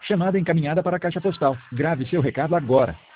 Chamada encaminhada para a caixa postal. Grave seu recado agora.